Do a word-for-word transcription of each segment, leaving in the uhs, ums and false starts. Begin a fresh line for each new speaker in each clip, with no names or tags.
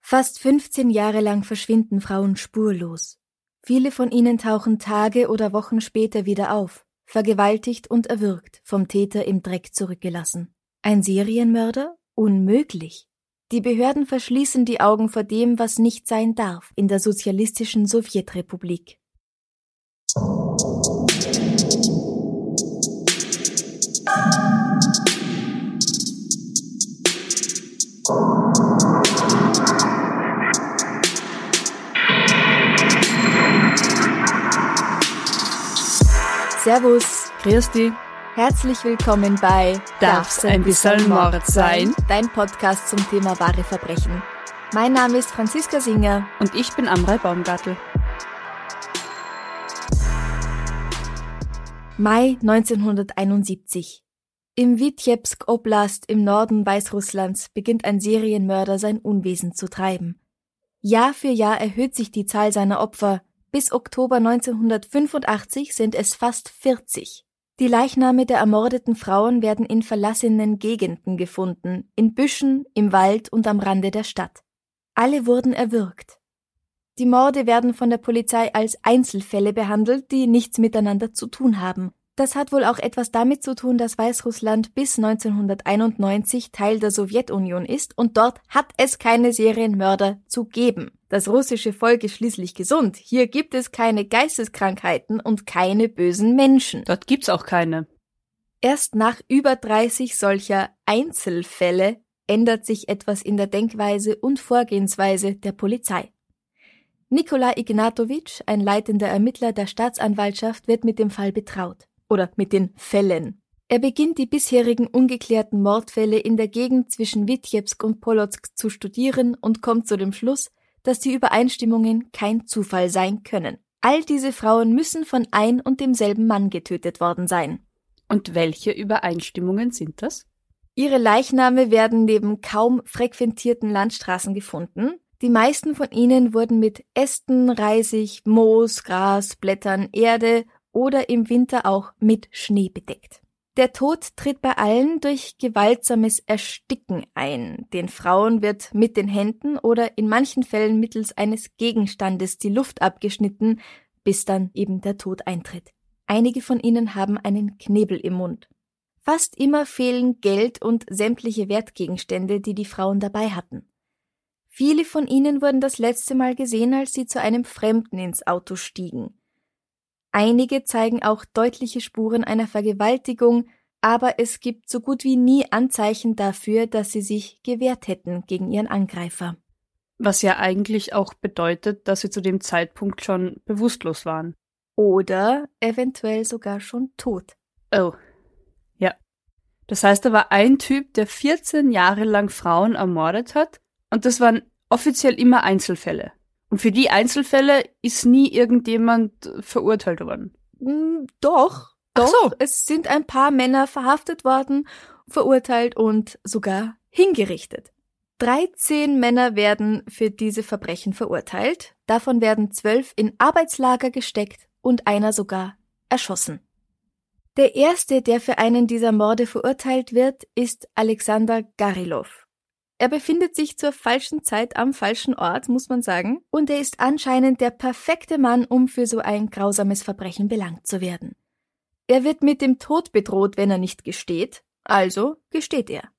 Fast fünfzehn Jahre lang verschwinden Frauen spurlos. Viele von ihnen tauchen Tage oder Wochen später wieder auf, vergewaltigt und erwürgt, vom Täter im Dreck zurückgelassen. Ein Serienmörder? Unmöglich. Die Behörden verschließen die Augen vor dem, was nicht sein darf, in der sozialistischen Sowjetrepublik. Servus,
grüß dich.
Herzlich willkommen bei
Darf's ein bisschen Mord sein?
Dein Podcast zum Thema wahre Verbrechen. Mein Name ist Franziska Singer.
Und ich bin Amrei Baumgartl.
Mai neunzehnhunderteinundsiebzig. Im Witebsk Oblast im Norden Weißrusslands beginnt ein Serienmörder sein Unwesen zu treiben. Jahr für Jahr erhöht sich die Zahl seiner Opfer. Bis Oktober neunzehnhundertfünfundachtzig sind es fast vierzig. Die Leichname der ermordeten Frauen werden in verlassenen Gegenden gefunden, in Büschen, im Wald und am Rande der Stadt. Alle wurden erwürgt. Die Morde werden von der Polizei als Einzelfälle behandelt, die nichts miteinander zu tun haben. Das hat wohl auch etwas damit zu tun, dass Weißrussland bis neunzehnhunderteinundneunzig Teil der Sowjetunion ist und dort hat es keine Serienmörder zu geben. Das russische Volk ist schließlich gesund. Hier gibt es keine Geisteskrankheiten und keine bösen Menschen.
Dort gibt's auch keine.
Erst nach über dreißig solcher Einzelfälle ändert sich etwas in der Denkweise und Vorgehensweise der Polizei. Nikolai Ignatowitsch, ein leitender Ermittler der Staatsanwaltschaft, wird mit dem Fall betraut. Oder mit den Fällen. Er beginnt die bisherigen ungeklärten Mordfälle in der Gegend zwischen Witebsk und Polotsk zu studieren und kommt zu dem Schluss, dass die Übereinstimmungen kein Zufall sein können. All diese Frauen müssen von ein und demselben Mann getötet worden sein.
Und welche Übereinstimmungen sind das?
Ihre Leichname werden neben kaum frequentierten Landstraßen gefunden. Die meisten von ihnen wurden mit Ästen, Reisig, Moos, Gras, Blättern, Erde oder im Winter auch mit Schnee bedeckt. Der Tod tritt bei allen durch gewaltsames Ersticken ein. Den Frauen wird mit den Händen oder in manchen Fällen mittels eines Gegenstandes die Luft abgeschnitten, bis dann eben der Tod eintritt. Einige von ihnen haben einen Knebel im Mund. Fast immer fehlen Geld und sämtliche Wertgegenstände, die die Frauen dabei hatten. Viele von ihnen wurden das letzte Mal gesehen, als sie zu einem Fremden ins Auto stiegen. Einige zeigen auch deutliche Spuren einer Vergewaltigung, aber es gibt so gut wie nie Anzeichen dafür, dass sie sich gewehrt hätten gegen ihren Angreifer.
Was ja eigentlich auch bedeutet, dass sie zu dem Zeitpunkt schon bewusstlos waren.
Oder eventuell sogar schon tot.
Oh, ja. Das heißt, da war ein Typ, der vierzehn Jahre lang Frauen ermordet hat und das waren offiziell immer Einzelfälle. Und für die Einzelfälle ist nie irgendjemand verurteilt worden?
Mm, doch, doch.
Ach so.
Es sind ein paar Männer verhaftet worden, verurteilt und sogar hingerichtet. dreizehn Männer werden für diese Verbrechen verurteilt. Davon werden zwölf in Arbeitslager gesteckt und einer sogar erschossen. Der erste, der für einen dieser Morde verurteilt wird, ist Alexander Garylov. Er befindet sich zur falschen Zeit am falschen Ort, muss man sagen, und er ist anscheinend der perfekte Mann, um für so ein grausames Verbrechen belangt zu werden. Er wird mit dem Tod bedroht, wenn er nicht gesteht, also gesteht er.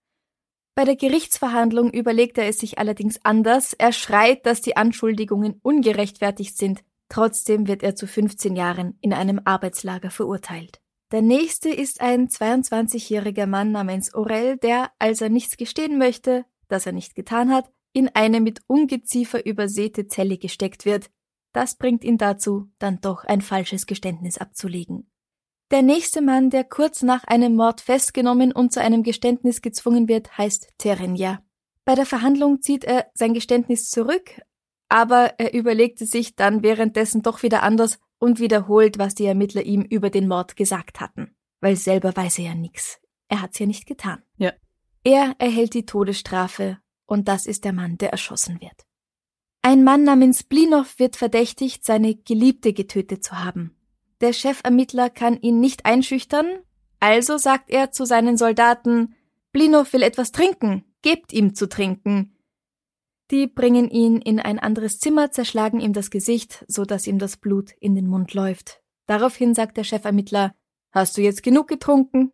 Bei der Gerichtsverhandlung überlegt er es sich allerdings anders, er schreit, dass die Anschuldigungen ungerechtfertigt sind, trotzdem wird er zu fünfzehn Jahren in einem Arbeitslager verurteilt. Der nächste ist ein zweiundzwanzigjähriger Mann namens Orel, der, als er nichts gestehen möchte, das er nicht getan hat, in eine mit Ungeziefer übersäte Zelle gesteckt wird. Das bringt ihn dazu, dann doch ein falsches Geständnis abzulegen. Der nächste Mann, der kurz nach einem Mord festgenommen und zu einem Geständnis gezwungen wird, heißt Terenja. Bei der Verhandlung zieht er sein Geständnis zurück, aber er überlegte sich dann währenddessen doch wieder anders und wiederholt, was die Ermittler ihm über den Mord gesagt hatten. Weil selber weiß er ja nix. Er hat's ja nicht getan.
Ja.
Er erhält die Todesstrafe und das ist der Mann, der erschossen wird. Ein Mann namens Blinow wird verdächtigt, seine Geliebte getötet zu haben. Der Chefermittler kann ihn nicht einschüchtern, also sagt er zu seinen Soldaten, Blinow will etwas trinken, gebt ihm zu trinken. Die bringen ihn in ein anderes Zimmer, zerschlagen ihm das Gesicht, so dass ihm das Blut in den Mund läuft. Daraufhin sagt der Chefermittler: Hast du jetzt genug getrunken?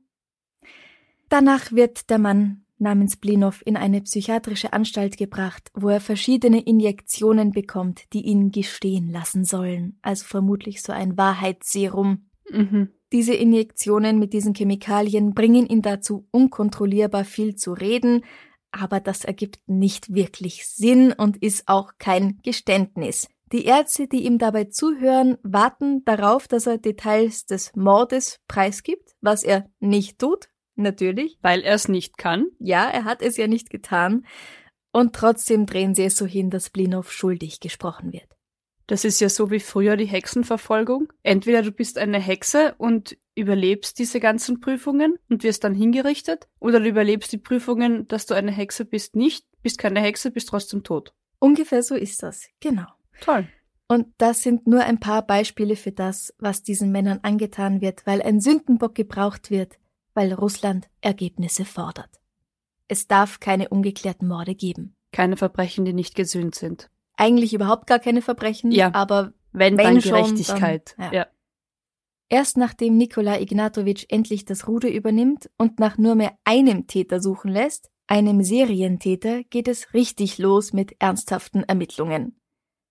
Danach wird der Mann namens Blinow in eine psychiatrische Anstalt gebracht, wo er verschiedene Injektionen bekommt, die ihn gestehen lassen sollen. Also vermutlich so ein Wahrheitsserum.
Mhm.
Diese Injektionen mit diesen Chemikalien bringen ihn dazu, unkontrollierbar viel zu reden, aber das ergibt nicht wirklich Sinn und ist auch kein Geständnis. Die Ärzte, die ihm dabei zuhören, warten darauf, dass er Details des Mordes preisgibt, was er nicht tut, natürlich.
Weil er es nicht kann.
Ja, er hat es ja nicht getan. Und trotzdem drehen sie es so hin, dass Blinow schuldig gesprochen wird.
Das ist ja so wie früher die Hexenverfolgung. Entweder du bist eine Hexe und überlebst diese ganzen Prüfungen und wirst dann hingerichtet, oder du überlebst die Prüfungen, dass du eine Hexe bist, nicht, bist keine Hexe, bist trotzdem tot.
Ungefähr so ist das, genau.
Toll.
Und das sind nur ein paar Beispiele für das, was diesen Männern angetan wird, weil ein Sündenbock gebraucht wird, weil Russland Ergebnisse fordert. Es darf keine ungeklärten Morde geben.
Keine Verbrechen, die nicht gesühnt sind.
Eigentlich überhaupt gar keine Verbrechen,
ja,
aber
wenn,
wenn
dann
schon,
Gerechtigkeit.
Dann, ja.
Ja.
Erst nachdem Nikolai Ignatowitsch endlich das Ruder übernimmt und nach nur mehr einem Täter suchen lässt, einem Serientäter, geht es richtig los mit ernsthaften Ermittlungen.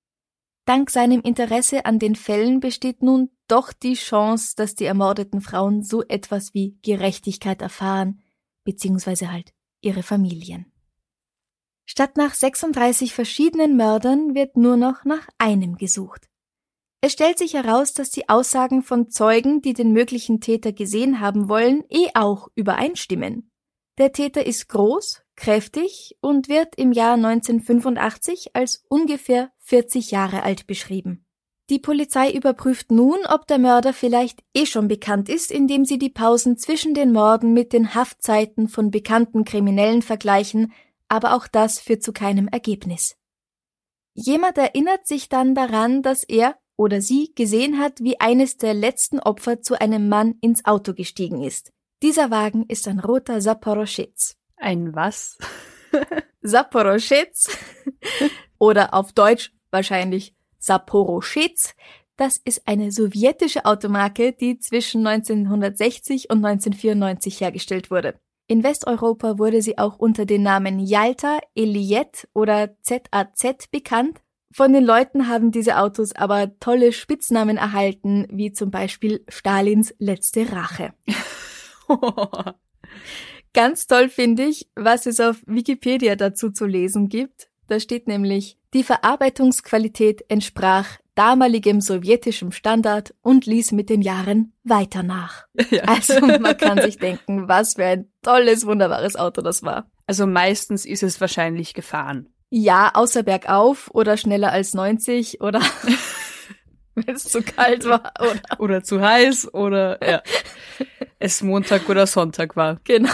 Dank seinem Interesse an den Fällen besteht nun doch die Chance, dass die ermordeten Frauen so etwas wie Gerechtigkeit erfahren, beziehungsweise halt ihre Familien. Statt nach sechsunddreißig verschiedenen Mördern wird nur noch nach einem gesucht. Es stellt sich heraus, dass die Aussagen von Zeugen, die den möglichen Täter gesehen haben wollen, eh auch übereinstimmen. Der Täter ist groß, kräftig und wird im Jahr neunzehnhundertfünfundachtzig als ungefähr vierzig Jahre alt beschrieben. Die Polizei überprüft nun, ob der Mörder vielleicht eh schon bekannt ist, indem sie die Pausen zwischen den Morden mit den Haftzeiten von bekannten Kriminellen vergleichen, aber auch das führt zu keinem Ergebnis. Jemand erinnert sich dann daran, dass er oder sie gesehen hat, wie eines der letzten Opfer zu einem Mann ins Auto gestiegen ist. Dieser Wagen ist ein roter Saporoschetz.
Ein was?
Saporoschetz oder auf Deutsch wahrscheinlich Saporoschetz. Das ist eine sowjetische Automarke, die zwischen neunzehnhundertsechzig und neunzehnhundertvierundneunzig hergestellt wurde. In Westeuropa wurde sie auch unter den Namen Jalta, Eliet oder Z A Z bekannt. Von den Leuten haben diese Autos aber tolle Spitznamen erhalten, wie zum Beispiel Stalins letzte Rache. Ganz toll finde ich, was es auf Wikipedia dazu zu lesen gibt. Da steht nämlich: Die Verarbeitungsqualität entsprach damaligem sowjetischem Standard und ließ mit den Jahren weiter nach. Ja. Also man kann sich denken, was für ein tolles, wunderbares Auto das war.
Also meistens ist es wahrscheinlich gefahren.
Ja, außer bergauf oder schneller als neunzig oder wenn es zu kalt war. Oder,
oder zu heiß oder ja, es Montag oder Sonntag war.
Genau.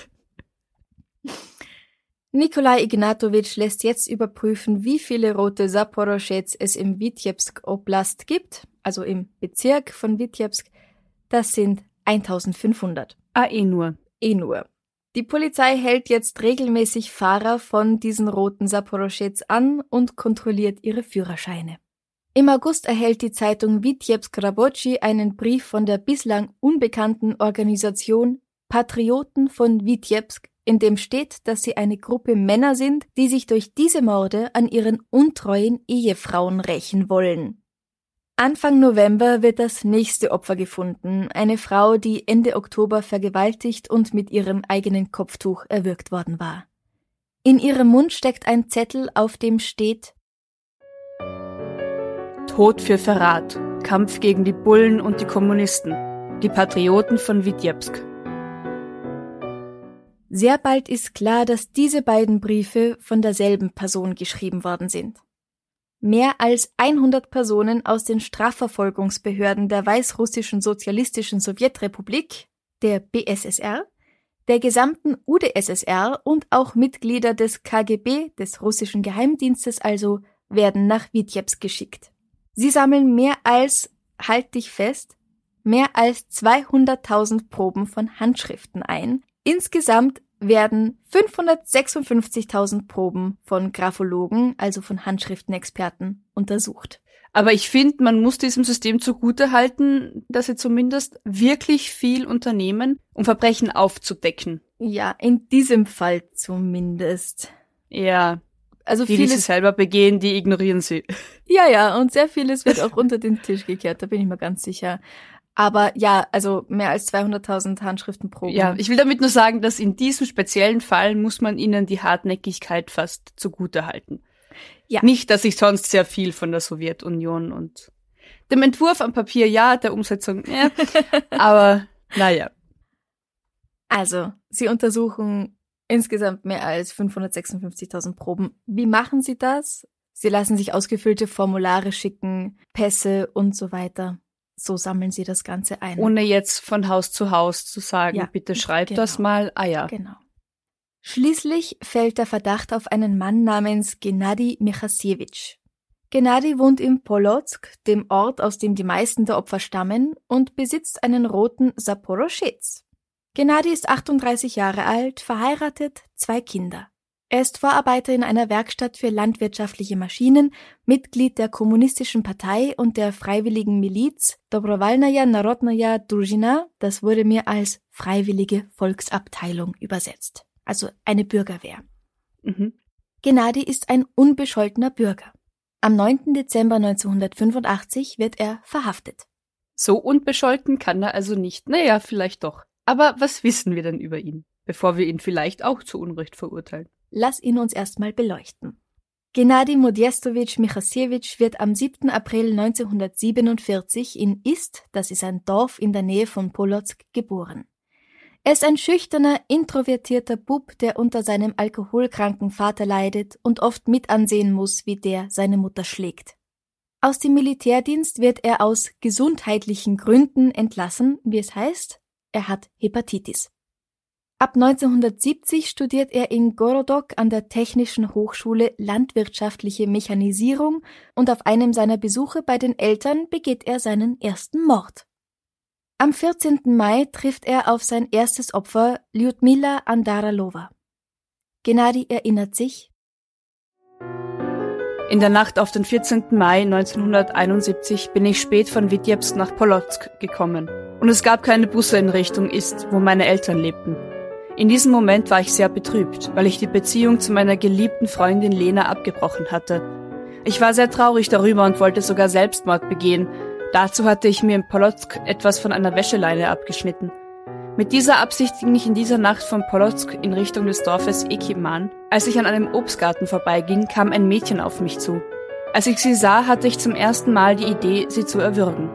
Nikolai Ignatowitsch lässt jetzt überprüfen, wie viele rote Saporoschetz es im Witebsk Oblast gibt, also im Bezirk von Witebsk. Das sind eintausendfünfhundert.
Ah, eh nur.
Eh nur. Die Polizei hält jetzt regelmäßig Fahrer von diesen roten Saporoschetz an und kontrolliert ihre Führerscheine. Im August erhält die Zeitung Witebsk Rabotschi einen Brief von der bislang unbekannten Organisation Patrioten von Witebsk, in dem steht, dass sie eine Gruppe Männer sind, die sich durch diese Morde an ihren untreuen Ehefrauen rächen wollen. Anfang November wird das nächste Opfer gefunden, eine Frau, die Ende Oktober vergewaltigt und mit ihrem eigenen Kopftuch erwürgt worden war. In ihrem Mund steckt ein Zettel, auf dem steht:
Tod für Verrat, Kampf gegen die Bullen und die Kommunisten, die Patrioten von Witebsk.
Sehr bald ist klar, dass diese beiden Briefe von derselben Person geschrieben worden sind. Mehr als hundert Personen aus den Strafverfolgungsbehörden der Weißrussischen Sozialistischen Sowjetrepublik, der B S S R, der gesamten U d S S R und auch Mitglieder des K G B, des russischen Geheimdienstes also, werden nach Witebsk geschickt. Sie sammeln mehr als, halt dich fest, mehr als zweihunderttausend Proben von Handschriften ein. Insgesamt werden fünfhundertsechsundfünfzigtausend Proben von Graphologen, also von Handschriftenexperten, untersucht.
Aber ich finde, man muss diesem System zugutehalten, dass sie zumindest wirklich viel unternehmen, um Verbrechen aufzudecken.
Ja, in diesem Fall zumindest.
Ja,
also
die,
vieles,
die sie selber begehen, die ignorieren sie.
Ja, ja, und sehr vieles wird auch unter den Tisch gekehrt, da bin ich mir ganz sicher. Aber ja, also mehr als zweihunderttausend Handschriftenproben.
Ja, ich will damit nur sagen, dass in diesem speziellen Fall muss man ihnen die Hartnäckigkeit fast zugutehalten. Ja. Nicht, dass ich sonst sehr viel von der Sowjetunion und dem Entwurf am Papier, ja, der Umsetzung, ja, aber naja.
Also, sie untersuchen insgesamt mehr als fünfhundertsechsundfünfzigtausend Proben. Wie machen sie das? Sie lassen sich ausgefüllte Formulare schicken, Pässe und so weiter. So sammeln sie das Ganze ein.
Ohne jetzt von Haus zu Haus zu sagen, ja, bitte schreib
genau.
das mal. Ah ja.
Genau. Schließlich fällt der Verdacht auf einen Mann namens Gennadi Michasiewicz. Gennadi wohnt in Polotsk, dem Ort, aus dem die meisten der Opfer stammen, und besitzt einen roten Saporoschets. Gennadi ist achtunddreißig Jahre alt, verheiratet, zwei Kinder. Er ist Vorarbeiter in einer Werkstatt für landwirtschaftliche Maschinen, Mitglied der Kommunistischen Partei und der freiwilligen Miliz Dobrovolnaya Narodnaya Druzhina, das wurde mir als Freiwillige Volksabteilung übersetzt. Also eine Bürgerwehr.
Mhm.
Gennadi ist ein unbescholtener Bürger. Am neunten Dezember neunzehnhundertfünfundachtzig wird er verhaftet.
So unbescholten kann er also nicht. Naja, vielleicht doch. Aber was wissen wir denn über ihn, bevor wir ihn vielleicht auch zu Unrecht verurteilen?
Lass ihn uns erstmal beleuchten. Gennadi Modestowitsch Michasiewicz wird am siebten April neunzehnhundertsiebenundvierzig in Ist, das ist ein Dorf in der Nähe von Polotsk, geboren. Er ist ein schüchterner, introvertierter Bub, der unter seinem alkoholkranken Vater leidet und oft mit ansehen muss, wie der seine Mutter schlägt. Aus dem Militärdienst wird er aus gesundheitlichen Gründen entlassen, wie es heißt, er hat Hepatitis. Ab neunzehnhundertsiebzig studiert er in Gorodok an der Technischen Hochschule Landwirtschaftliche Mechanisierung und auf einem seiner Besuche bei den Eltern begeht er seinen ersten Mord. Am vierzehnten Mai trifft er auf sein erstes Opfer, Lyudmila Andaralova. Gennadi erinnert sich:
In der Nacht auf den vierzehnten Mai neunzehnhunderteinundsiebzig bin ich spät von Witebsk nach Polotsk gekommen. Und es gab keine Busse in Richtung Ist, wo meine Eltern lebten. In diesem Moment war ich sehr betrübt, weil ich die Beziehung zu meiner geliebten Freundin Lena abgebrochen hatte. Ich war sehr traurig darüber und wollte sogar Selbstmord begehen. Dazu hatte ich mir in Polotsk etwas von einer Wäscheleine abgeschnitten. Mit dieser Absicht ging ich in dieser Nacht von Polotsk in Richtung des Dorfes Ekiman. Als ich an einem Obstgarten vorbeiging, kam ein Mädchen auf mich zu. Als ich sie sah, hatte ich zum ersten Mal die Idee, sie zu erwürgen.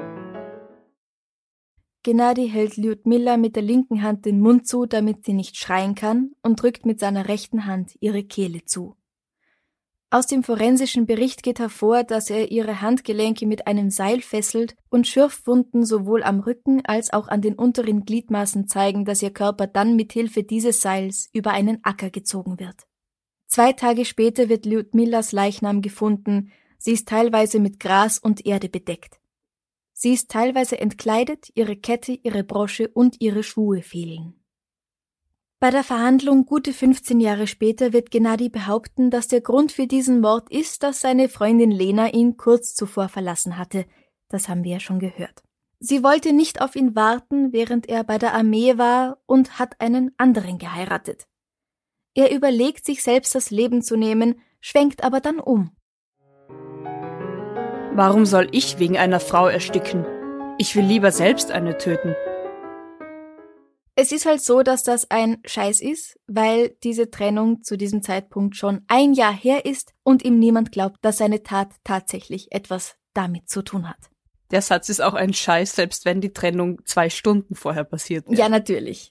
Gennadi hält Lyudmila mit der linken Hand den Mund zu, damit sie nicht schreien kann, und drückt mit seiner rechten Hand ihre Kehle zu. Aus dem forensischen Bericht geht hervor, dass er ihre Handgelenke mit einem Seil fesselt und Schürfwunden sowohl am Rücken als auch an den unteren Gliedmaßen zeigen, dass ihr Körper dann mit Hilfe dieses Seils über einen Acker gezogen wird. Zwei Tage später wird Lyudmilas Leichnam gefunden. Sie ist teilweise mit Gras und Erde bedeckt. Sie ist teilweise entkleidet, ihre Kette, ihre Brosche und ihre Schuhe fehlen. Bei der Verhandlung gute fünfzehn Jahre später wird Gennadi behaupten, dass der Grund für diesen Mord ist, dass seine Freundin Lena ihn kurz zuvor verlassen hatte. Das haben wir ja schon gehört. Sie wollte nicht auf ihn warten, während er bei der Armee war, und hat einen anderen geheiratet. Er überlegt, sich selbst das Leben zu nehmen, schwenkt aber dann um.
Warum soll ich wegen einer Frau ersticken? Ich will lieber selbst eine töten.
Es ist halt so, dass das ein Scheiß ist, weil diese Trennung zu diesem Zeitpunkt schon ein Jahr her ist und ihm niemand glaubt, dass seine Tat tatsächlich etwas damit zu tun hat.
Der Satz ist auch ein Scheiß, selbst wenn die Trennung zwei Stunden vorher passiert wäre.
Ja, natürlich.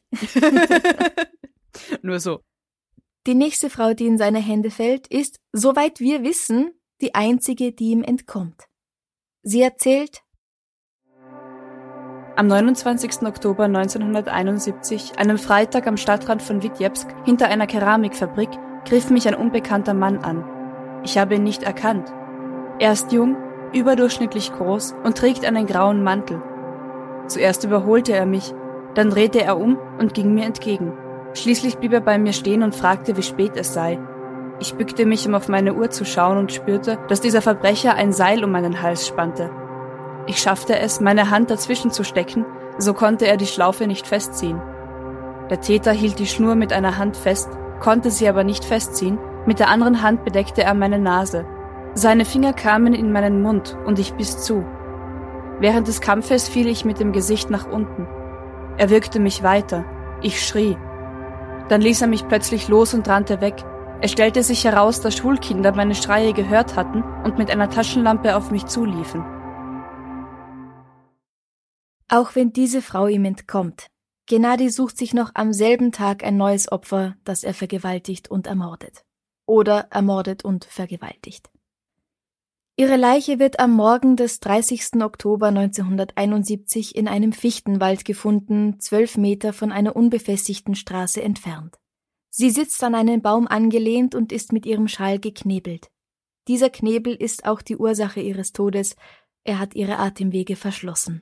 Nur so.
Die nächste Frau, die in seine Hände fällt, ist, soweit wir wissen, die einzige, die ihm entkommt. Sie erzählt:
Am neunundzwanzigsten Oktober neunzehnhunderteinundsiebzig, einem Freitag am Stadtrand von Witebsk, hinter einer Keramikfabrik, griff mich ein unbekannter Mann an. Ich habe ihn nicht erkannt. Er ist jung, überdurchschnittlich groß und trägt einen grauen Mantel. Zuerst überholte er mich, dann drehte er um und ging mir entgegen. Schließlich blieb er bei mir stehen und fragte, wie spät es sei. Ich bückte mich, um auf meine Uhr zu schauen und spürte, dass dieser Verbrecher ein Seil um meinen Hals spannte. Ich schaffte es, meine Hand dazwischen zu stecken, so konnte er die Schlaufe nicht festziehen. Der Täter hielt die Schnur mit einer Hand fest, konnte sie aber nicht festziehen, mit der anderen Hand bedeckte er meine Nase. Seine Finger kamen in meinen Mund und ich biss zu. Während des Kampfes fiel ich mit dem Gesicht nach unten. Er würgte mich weiter. Ich schrie. Dann ließ er mich plötzlich los und rannte weg. Es stellte sich heraus, dass Schulkinder meine Schreie gehört hatten und mit einer Taschenlampe auf mich zuliefen.
Auch wenn diese Frau ihm entkommt, Gennady sucht sich noch am selben Tag ein neues Opfer, das er vergewaltigt und ermordet. Oder ermordet und vergewaltigt. Ihre Leiche wird am Morgen des dreißigsten Oktober neunzehnhunderteinundsiebzig in einem Fichtenwald gefunden, zwölf Meter von einer unbefestigten Straße entfernt. Sie sitzt an einen Baum angelehnt und ist mit ihrem Schal geknebelt. Dieser Knebel ist auch die Ursache ihres Todes, er hat ihre Atemwege verschlossen.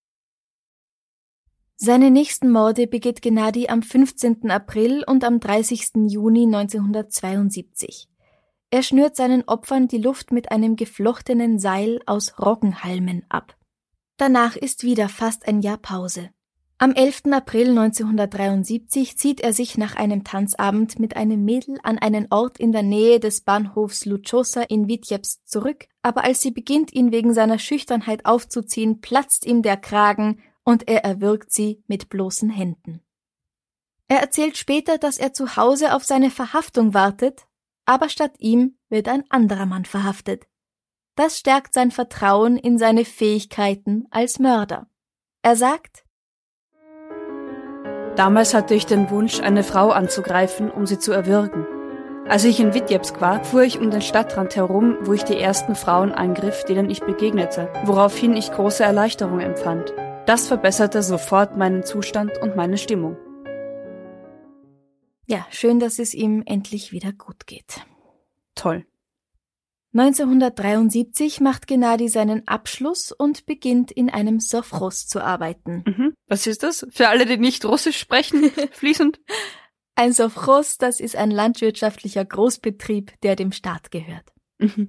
Seine nächsten Morde begeht Gennady am fünfzehnten April und am dreißigsten Juni neunzehnhundertzweiundsiebzig. Er schnürt seinen Opfern die Luft mit einem geflochtenen Seil aus Roggenhalmen ab. Danach ist wieder fast ein Jahr Pause. Am elften April neunzehnhundertdreiundsiebzig zieht er sich nach einem Tanzabend mit einem Mädel an einen Ort in der Nähe des Bahnhofs Lučoša in Vitebsk zurück, aber als sie beginnt, ihn wegen seiner Schüchternheit aufzuziehen, platzt ihm der Kragen und er erwürgt sie mit bloßen Händen. Er erzählt später, dass er zu Hause auf seine Verhaftung wartet, aber statt ihm wird ein anderer Mann verhaftet. Das stärkt sein Vertrauen in seine Fähigkeiten als Mörder. Er sagt:
Damals hatte ich den Wunsch, eine Frau anzugreifen, um sie zu erwürgen. Als ich in Vitebsk war, fuhr ich um den Stadtrand herum, wo ich die ersten Frauen angriff, denen ich begegnete, woraufhin ich große Erleichterung empfand. Das verbesserte sofort meinen Zustand und meine Stimmung.
Ja, schön, dass es ihm endlich wieder gut geht.
Toll.
neunzehnhundertdreiundsiebzig macht Gennady seinen Abschluss und beginnt in einem Sowchos zu arbeiten.
Mhm. Was ist das? Für alle, die nicht Russisch sprechen, fließend?
Ein Sowchos, das ist ein landwirtschaftlicher Großbetrieb, der dem Staat gehört.
Mhm.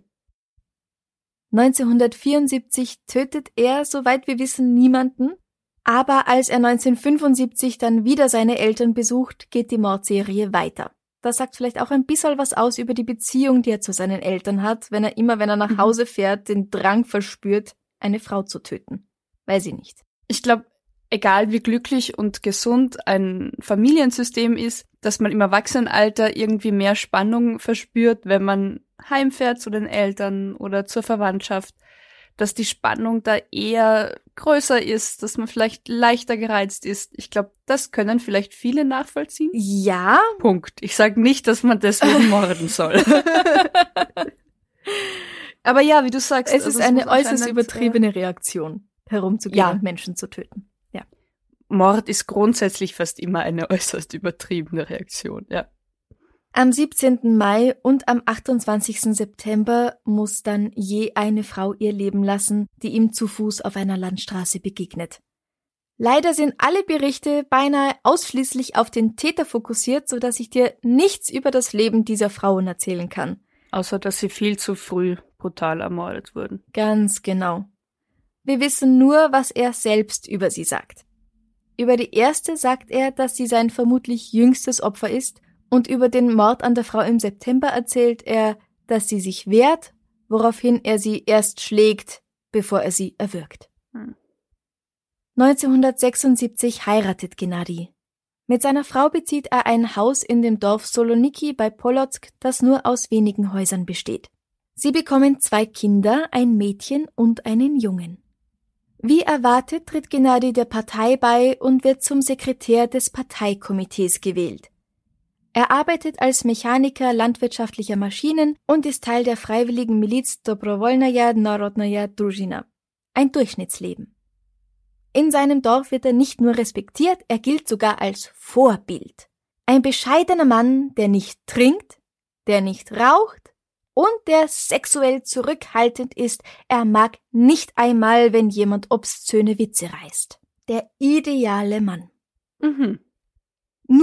neunzehnhundertvierundsiebzig tötet er, soweit wir wissen, niemanden. Aber als er neunzehnhundertfünfundsiebzig dann wieder seine Eltern besucht, geht die Mordserie weiter. Das sagt vielleicht auch ein bisschen was aus über die Beziehung, die er zu seinen Eltern hat, wenn er immer, wenn er nach Hause fährt, den Drang verspürt, eine Frau zu töten. Weiß ich nicht.
Ich glaube, egal wie glücklich und gesund ein Familiensystem ist, dass man im Erwachsenenalter irgendwie mehr Spannung verspürt, wenn man heimfährt zu den Eltern oder zur Verwandtschaft, dass die Spannung da eher größer ist, dass man vielleicht leichter gereizt ist. Ich glaube, das können vielleicht viele nachvollziehen.
Ja.
Punkt. Ich sage nicht, dass man deswegen morden soll. Aber ja, wie du sagst.
Es ist
also
eine
es
äußerst übertriebene Reaktion, herumzugehen
ja.
und Menschen zu töten. Ja.
Mord ist grundsätzlich fast immer eine äußerst übertriebene Reaktion, ja.
Am siebzehnten Mai und am achtundzwanzigsten September muss dann je eine Frau ihr Leben lassen, die ihm zu Fuß auf einer Landstraße begegnet. Leider sind alle Berichte beinahe ausschließlich auf den Täter fokussiert, so dass ich dir nichts über das Leben dieser Frauen erzählen kann.
Außer, dass sie viel zu früh brutal ermordet wurden.
Ganz genau. Wir wissen nur, was er selbst über sie sagt. Über die erste sagt er, dass sie sein vermutlich jüngstes Opfer ist, und über den Mord an der Frau im September erzählt er, dass sie sich wehrt, woraufhin er sie erst schlägt, bevor er sie erwürgt. Hm. neunzehnhundertsechsundsiebzig heiratet Gennady. Mit seiner Frau bezieht er ein Haus in dem Dorf Soloniki bei Polotsk, das nur aus wenigen Häusern besteht. Sie bekommen zwei Kinder, ein Mädchen und einen Jungen. Wie erwartet tritt Gennady der Partei bei und wird zum Sekretär des Parteikomitees gewählt. Er arbeitet als Mechaniker landwirtschaftlicher Maschinen und ist Teil der freiwilligen Miliz Dobrovolnaya Narodnaya Druzhina. Ein Durchschnittsleben. In seinem Dorf wird er nicht nur respektiert, er gilt sogar als Vorbild. Ein bescheidener Mann, der nicht trinkt, der nicht raucht und der sexuell zurückhaltend ist. Er mag nicht einmal, wenn jemand obszöne Witze reißt. Der ideale Mann.
Mhm.
Nur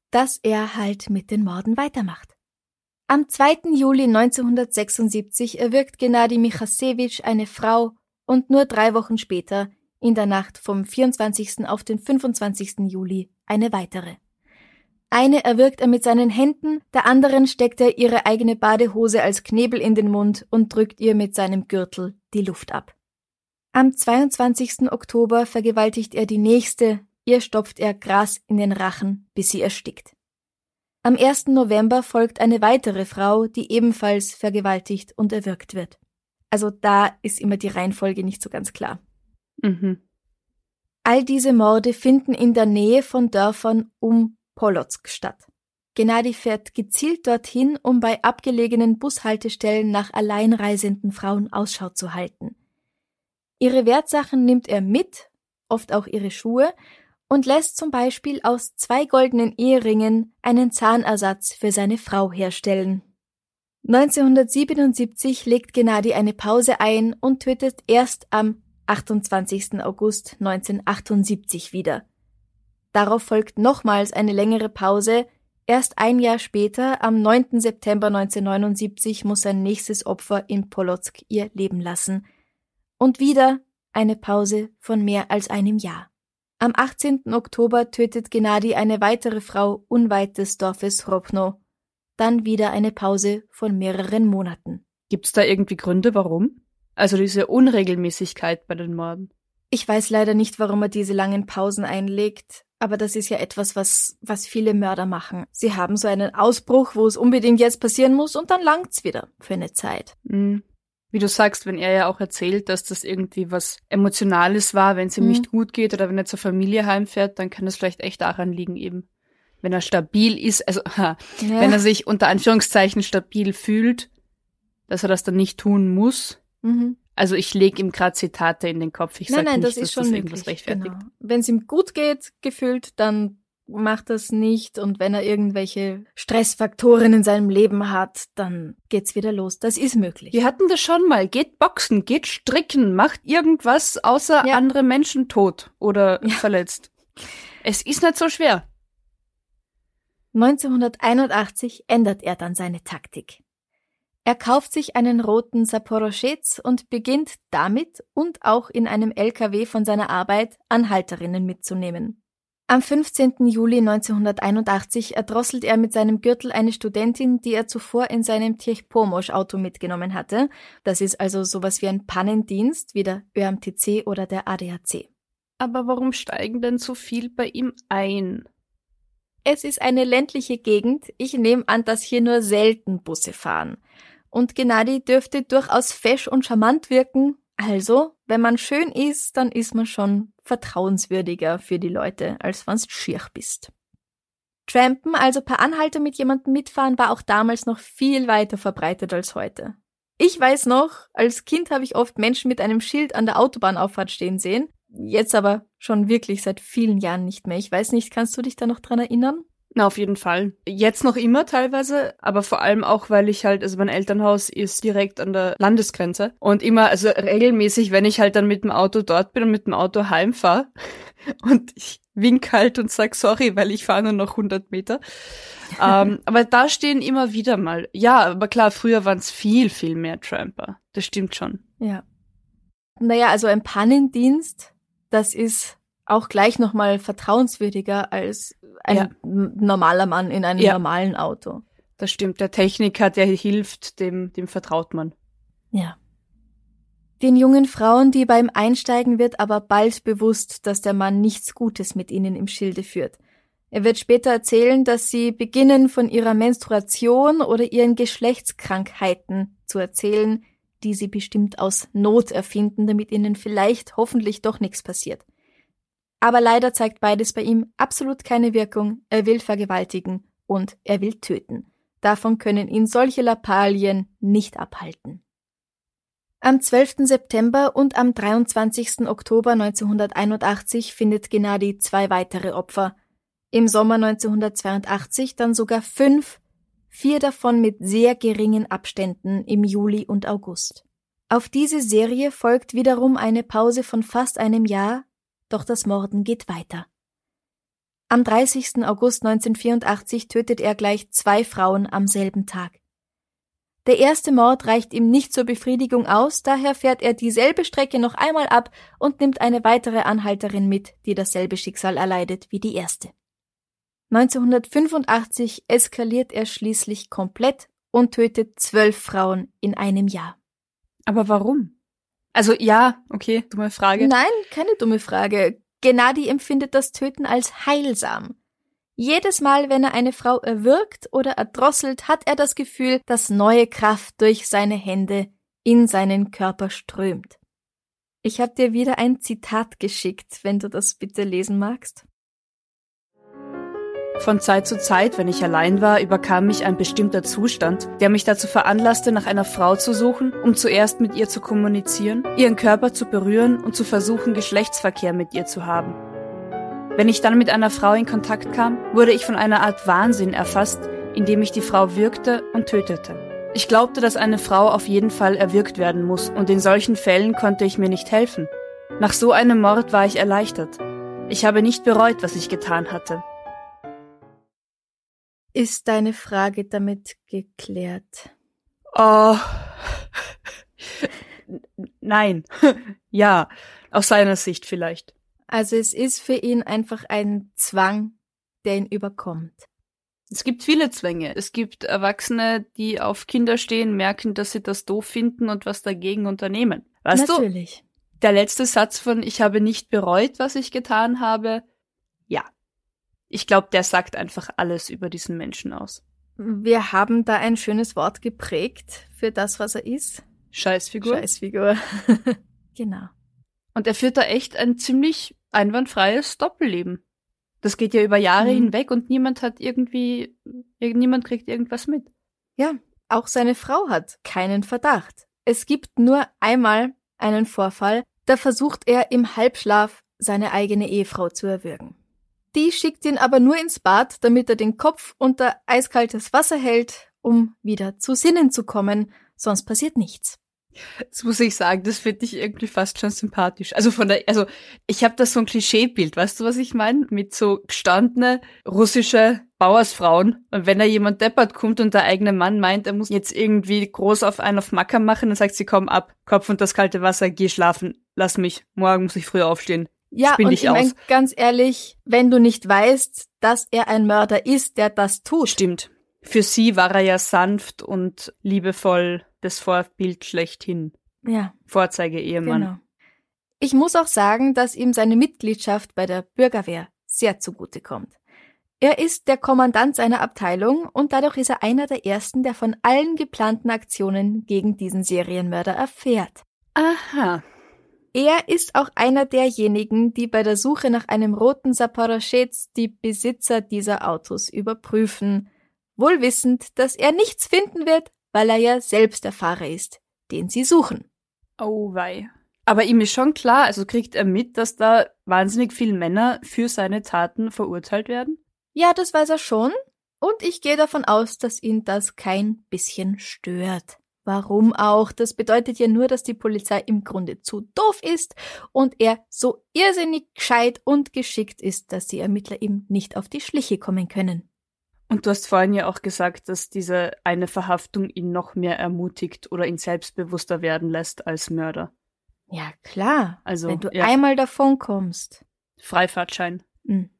dass er halt mit den Morden weitermacht. Am zweiten Juli neunzehnhundertsechsundsiebzig erwürgt Gennadi Michasewitsch eine Frau und nur drei Wochen später, in der Nacht vom vierundzwanzigsten auf den fünfundzwanzigsten Juli, eine weitere. Eine erwürgt er mit seinen Händen, der anderen steckt er ihre eigene Badehose als Knebel in den Mund und drückt ihr mit seinem Gürtel die Luft ab. Am zweiundzwanzigsten Oktober vergewaltigt er die nächste, ihr stopft er Gras in den Rachen, bis sie erstickt. Am ersten November folgt eine weitere Frau, die ebenfalls vergewaltigt und erwürgt wird. Also da ist immer die Reihenfolge nicht so ganz klar.
Mhm.
All diese Morde finden in der Nähe von Dörfern um Polotsk statt. Gennadi fährt gezielt dorthin, um bei abgelegenen Bushaltestellen nach alleinreisenden Frauen Ausschau zu halten. Ihre Wertsachen nimmt er mit, oft auch ihre Schuhe, und lässt zum Beispiel aus zwei goldenen Eheringen einen Zahnersatz für seine Frau herstellen. neunzehnhundertsiebenundsiebzig legt Gennadi eine Pause ein und tötet erst am achtundzwanzigsten August neunzehnhundertachtundsiebzig wieder. Darauf folgt nochmals eine längere Pause. Erst ein Jahr später, am neunten September neunzehnhundertneunundsiebzig, muss sein nächstes Opfer in Polotsk ihr Leben lassen. Und wieder eine Pause von mehr als einem Jahr. Am achtzehnten Oktober tötet Gennadi eine weitere Frau unweit des Dorfes Hrobno. Dann wieder eine Pause von mehreren Monaten.
Gibt's da irgendwie Gründe, warum? Also diese Unregelmäßigkeit bei den Morden?
Ich weiß leider nicht, warum er diese langen Pausen einlegt, aber das ist ja etwas, was, was viele Mörder machen. Sie haben so einen Ausbruch, wo es unbedingt jetzt passieren muss, und dann langt's wieder für eine Zeit.
Mhm. Wie du sagst, wenn er ja auch erzählt, dass das irgendwie was Emotionales war, wenn es ihm mhm. nicht gut geht oder wenn er zur Familie heimfährt, dann kann das vielleicht echt daran liegen eben. Wenn er stabil ist, also ha, ja. wenn er sich unter Anführungszeichen stabil fühlt, dass er das dann nicht tun muss.
Mhm.
Also ich lege ihm gerade Zitate in den Kopf. Ich
nein,
sag
nein,
nicht,
das ist
dass
schon
das
möglich.
irgendwas rechtfertigt.
Genau. Wenn es ihm gut geht, gefühlt, dann macht das nicht, und wenn er irgendwelche Stressfaktoren in seinem Leben hat, dann geht's wieder los. Das ist möglich.
Wir hatten das schon mal. Geht boxen, geht stricken, macht irgendwas außer
ja.
andere Menschen tot oder
ja.
verletzt. Es ist nicht so schwer.
neunzehnhunderteinundachtzig ändert er dann seine Taktik. Er kauft sich einen roten Saporoschez und beginnt damit und auch in einem L K W von seiner Arbeit Anhalterinnen mitzunehmen. Am fünfzehnten Juli neunzehnhunderteinundachtzig erdrosselt er mit seinem Gürtel eine Studentin, die er zuvor in seinem Tjech-Pomosch-Auto mitgenommen hatte. Das ist also sowas wie ein Pannendienst, wie der Ö M T C oder der A D A C.
Aber warum steigen denn so viel bei ihm ein?
Es ist eine ländliche Gegend. Ich nehme an, dass hier nur selten Busse fahren. Und Gennadi dürfte durchaus fesch und charmant wirken. Also, wenn man schön ist, dann ist man schon vertrauenswürdiger für die Leute, als wenn's schier bist. Trampen, also per Anhalter mit jemandem mitfahren, war auch damals noch viel weiter verbreitet als heute. Ich weiß noch, als Kind habe ich oft Menschen mit einem Schild an der Autobahnauffahrt stehen sehen. Jetzt aber schon wirklich seit vielen Jahren nicht mehr. Ich weiß nicht, kannst du dich da noch dran erinnern?
Na, auf jeden Fall. Jetzt noch immer teilweise, aber vor allem auch, weil ich halt, also mein Elternhaus ist direkt an der Landesgrenze und immer, also regelmäßig, wenn ich halt dann mit dem Auto dort bin und mit dem Auto heimfahre und ich wink halt und sag sorry, weil ich fahre nur noch hundert Meter. ähm, aber da stehen immer wieder mal, ja, aber klar, früher waren es viel, viel mehr Tramper. Das stimmt schon.
Ja. Naja, also ein Pannendienst, das ist auch gleich nochmal vertrauenswürdiger als ein ja. normaler Mann in einem ja. normalen Auto.
Das stimmt. Der Techniker, der hilft, dem, dem vertraut man.
Ja. Den jungen Frauen, die beim Einsteigen wird aber bald bewusst, dass der Mann nichts Gutes mit ihnen im Schilde führt. Er wird später erzählen, dass sie beginnen, von ihrer Menstruation oder ihren Geschlechtskrankheiten zu erzählen, die sie bestimmt aus Not erfinden, damit ihnen vielleicht hoffentlich doch nichts passiert. Aber leider zeigt beides bei ihm absolut keine Wirkung. Er will vergewaltigen und er will töten. Davon können ihn solche Lappalien nicht abhalten. Am zwölften September und am dreiundzwanzigsten Oktober neunzehnhunderteinundachtzig findet Gennadi zwei weitere Opfer. Im Sommer neunzehnhundertzweiundachtzig dann sogar fünf, vier davon mit sehr geringen Abständen im Juli und August. Auf diese Serie folgt wiederum eine Pause von fast einem Jahr, doch das Morden geht weiter. Am dreißigsten August neunzehnhundertvierundachtzig tötet er gleich zwei Frauen am selben Tag. Der erste Mord reicht ihm nicht zur Befriedigung aus, daher fährt er dieselbe Strecke noch einmal ab und nimmt eine weitere Anhalterin mit, die dasselbe Schicksal erleidet wie die erste. neunzehnhundertfünfundachtzig eskaliert er schließlich komplett und tötet zwölf Frauen in einem Jahr.
Aber warum? Also ja, okay, dumme Frage.
Nein, keine dumme Frage. Gennady empfindet das Töten als heilsam. Jedes Mal, wenn er eine Frau erwürgt oder erdrosselt, hat er das Gefühl, dass neue Kraft durch seine Hände in seinen Körper strömt. Ich habe dir wieder ein Zitat geschickt, wenn du das bitte lesen magst.
Von Zeit zu Zeit, wenn ich allein war, überkam mich ein bestimmter Zustand, der mich dazu veranlasste, nach einer Frau zu suchen, um zuerst mit ihr zu kommunizieren, ihren Körper zu berühren und zu versuchen, Geschlechtsverkehr mit ihr zu haben. Wenn ich dann mit einer Frau in Kontakt kam, wurde ich von einer Art Wahnsinn erfasst, indem ich die Frau würgte und tötete. Ich glaubte, dass eine Frau auf jeden Fall erwürgt werden muss, und in solchen Fällen konnte ich mir nicht helfen. Nach so einem Mord war ich erleichtert. Ich habe nicht bereut, was ich getan hatte.
Ist deine Frage damit geklärt?
Oh. Nein. Ja, aus seiner Sicht vielleicht.
Also es ist für ihn einfach ein Zwang, der ihn überkommt.
Es gibt viele Zwänge. Es gibt Erwachsene, die auf Kinder stehen, merken, dass sie das doof finden und was dagegen unternehmen. Weißt
Natürlich.
du, der letzte Satz von "Ich habe nicht bereut, was ich getan habe", ja. Ich glaube, der sagt einfach alles über diesen Menschen aus.
Wir haben da ein schönes Wort geprägt für das, was er ist.
Scheißfigur.
Scheißfigur. Genau.
Und er führt da echt ein ziemlich einwandfreies Doppelleben. Das geht ja über Jahre mhm. hinweg und niemand hat irgendwie, niemand kriegt irgendwas mit.
Ja, auch seine Frau hat keinen Verdacht. Es gibt nur einmal einen Vorfall, da versucht er im Halbschlaf seine eigene Ehefrau zu erwürgen. Die schickt ihn aber nur ins Bad, damit er den Kopf unter eiskaltes Wasser hält, um wieder zu Sinnen zu kommen, sonst passiert nichts.
Das muss ich sagen, das finde ich irgendwie fast schon sympathisch. Also von der, also ich habe da so ein Klischeebild, weißt du, was ich meine? Mit so gestandene russische Bauersfrauen. Und wenn da jemand deppert kommt und der eigene Mann meint, er muss jetzt irgendwie groß auf einen auf Macker machen, dann sagt sie, komm ab, Kopf unter das kalte Wasser, geh schlafen, lass mich, morgen muss ich früh aufstehen.
Ja, und ich meine, ganz ehrlich, wenn du nicht weißt, dass er ein Mörder ist, der das tut.
Stimmt. Für sie war er ja sanft und liebevoll, das Vorbild schlechthin.
Ja.
Vorzeige-Ehemann.
Genau. Ich muss auch sagen, dass ihm seine Mitgliedschaft bei der Bürgerwehr sehr zugutekommt. Er ist der Kommandant seiner Abteilung und dadurch ist er einer der ersten, der von allen geplanten Aktionen gegen diesen Serienmörder erfährt.
Aha.
Er ist auch einer derjenigen, die bei der Suche nach einem roten Zaporoschetz die Besitzer dieser Autos überprüfen, wohl wissend, dass er nichts finden wird, weil er ja selbst der Fahrer ist, den sie suchen.
Oh wei. Aber ihm ist schon klar, also kriegt er mit, dass da wahnsinnig viele Männer für seine Taten verurteilt werden?
Ja, das weiß er schon. Und ich gehe davon aus, dass ihn das kein bisschen stört. Warum auch? Das bedeutet ja nur, dass die Polizei im Grunde zu doof ist und er so irrsinnig gescheit und geschickt ist, dass die Ermittler ihm nicht auf die Schliche kommen können.
Und du hast vorhin ja auch gesagt, dass diese eine Verhaftung ihn noch mehr ermutigt oder ihn selbstbewusster werden lässt als Mörder.
Ja, klar.
Also,
wenn du
ja.
einmal davon kommst.
Freifahrtschein.
Mhm.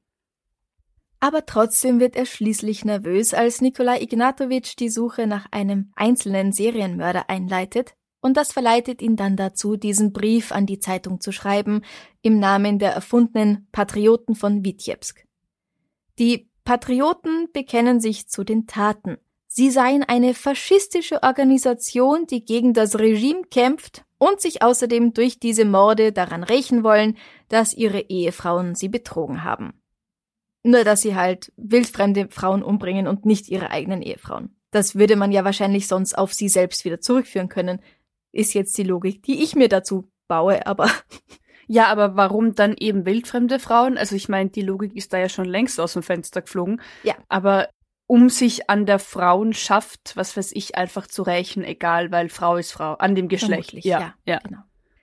Aber trotzdem wird er schließlich nervös, als Nikolai Ignatowitsch die Suche nach einem einzelnen Serienmörder einleitet, und das verleitet ihn dann dazu, diesen Brief an die Zeitung zu schreiben, im Namen der erfundenen Patrioten von Witebsk. Die Patrioten bekennen sich zu den Taten. Sie seien eine faschistische Organisation, die gegen das Regime kämpft und sich außerdem durch diese Morde daran rächen wollen, dass ihre Ehefrauen sie betrogen haben. Nur, dass sie halt wildfremde Frauen umbringen und nicht ihre eigenen Ehefrauen. Das würde man ja wahrscheinlich sonst auf sie selbst wieder zurückführen können. Ist jetzt die Logik, die ich mir dazu baue, aber...
Ja, aber warum dann eben wildfremde Frauen? Also ich meine, die Logik ist da ja schon längst aus dem Fenster geflogen.
Ja.
Aber um sich an der Frauenschaft, was weiß ich, einfach zu rächen, egal, weil Frau ist Frau, an dem Geschlecht.
Vermutlich, ja,
ja, ja.
Genau.